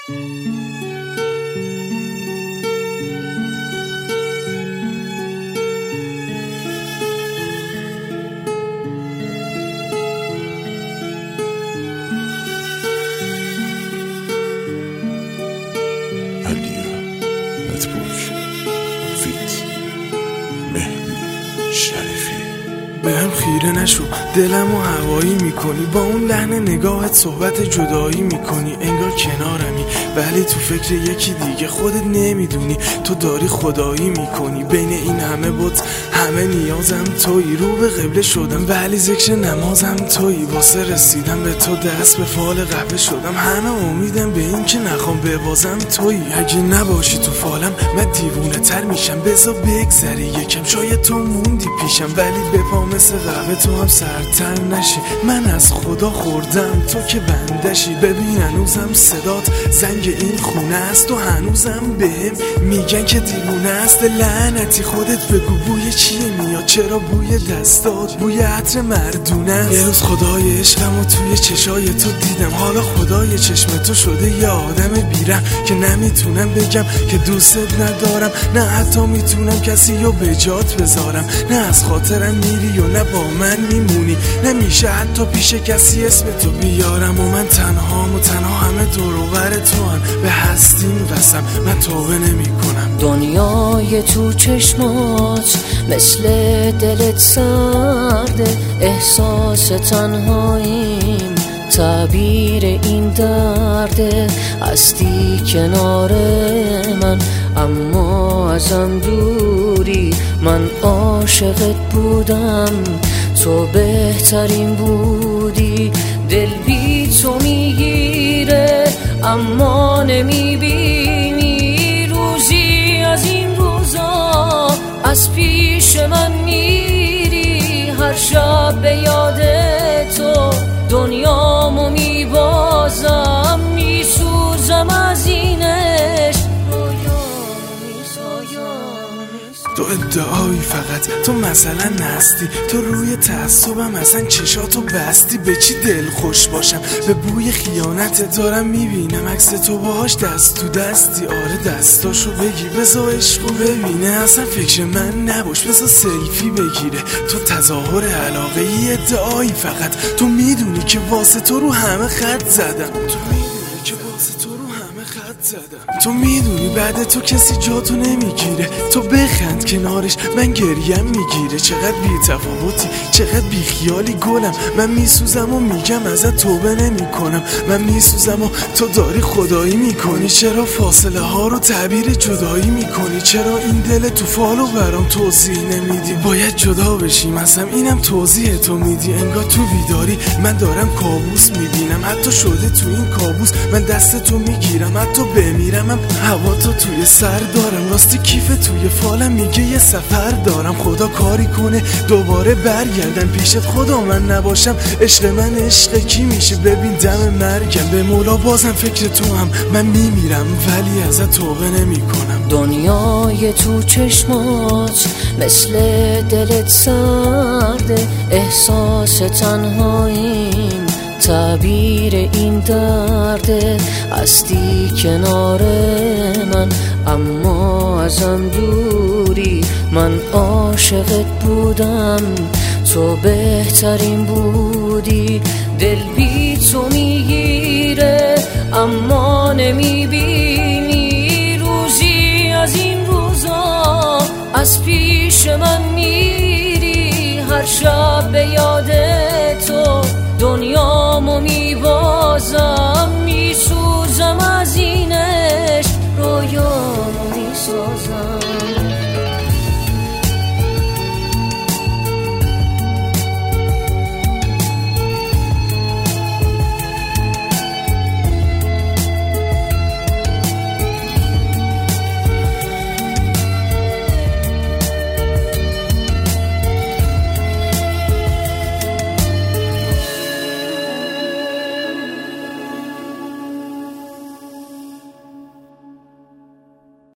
بهم خیره نشو، دلمو هوایی میکنی، با اون لحن نگاهت صحبت جدایی میکنی. انگار کنارمی ولی تو فکر یکی دیگه، خودت نمیدونی تو داری خدایی میکنی. بین این همه بت همه نیازم تویی، رو به قبله شدم ولی ذکر نمازم تویی. واسه رسیدم به تو دست به فال قهوه شدم، همه امیدم به این که نخوام ببازم تویی. اگه نباشی تو فالم من دیوونه تر میشم، بذار بگذری یکم، شاید تو موندی پیشم ولی به پا مثل قهوه تو هم سرتر نشی. من از خدا خوردم تو که بندشی، ببین هنوزم صدات زنگ این خونه است و هنوزم بهم میگن که دیوونه است. لعنتی خودت بگو بوی چیه میاد، چرا بوی دستات بوی عطر مردونه است. یه روز خدای عشقمو توی چشای تو دیدم، حالا خدای چشم تو شده یه آدم بیرحم که نمیتونم بگم که دوستت ندارم، نه حتی میتونم کسی رو به جات بذارم. نه از خاطرم میری و نه با من میمونی، نمیشه حتی پیش کسی اسم تو بیارم. و من تنهام و تنها همه دور و بر تو هم، به هستی میرسم من توبه نمی کنم. دنیای تو چشمات مثل دلت سرده، احساس تنهاییم تعبیر این درده. هستی کنار من اما ازم دوری، من عاشقت بودم تو بهترین بودی. دل بی تو میگیره اما نمیبینی، روزی از این روزا از پیش من میری. هر شب به یاد تو دنیامو میبازم، میسوزم از این عشق. تو ادعایی فقط تو مثلا نستی، تو روی تعصبم اصلا چشاتو بستی. به چی دل خوش باشم، به بوی خیانت دارم میبینم عکس تو باهاش دست تو دستی. آره دستاشو بگی بذار عشقو ببینه، اصلا فکر من نباش بذار سلفی بگیره. تو تظاهر علاقه ای ادعایی فقط، تو میدونی که واسه تو رو همه خط زدم. تو میدونی بعد تو کسی جاتو نمیگیره، تو بخند کنارش من گریم میگیره. چقدر بی تفاوتی، چقدر بی خیالی گلم، من میسوزم و میگم ازت توبه نمی کنم. من میسوزم و تو داری خدایی میکنی، چرا فاصله ها رو تعبیر جدایی میکنی؟ چرا این دل تو فالو برام توضیح نمیدی؟ باید جدا بشیم اصلا اینم توضیح تو میدی. انگار تو بیداری من دارم کابوس میبینم، حتی شده تو این کابوس من دست تو میگیرم، حتی بمیرم هوا تو توی سر دارم. راستی کیف توی فالم میگه یه سفر دارم، خدا کاری کنه دوباره برگردم پیشت. خدا من نباشم عشق من عشق کی میشه؟ ببین دم مرگم به مولا بازم فکر تو هم من میمیرم ولی ازت توبه نمی کنم. دنیای تو چشمات مثل دلت سرده، احساس تنهاییم تعبیر این درده. هستی کنار من اما ازم دوری، من عاشقت بودم تو بهترین بودی. دل بی تو میگیره اما نمیبینی، روزی از این روزا از پیش من میری. هر شب به یاد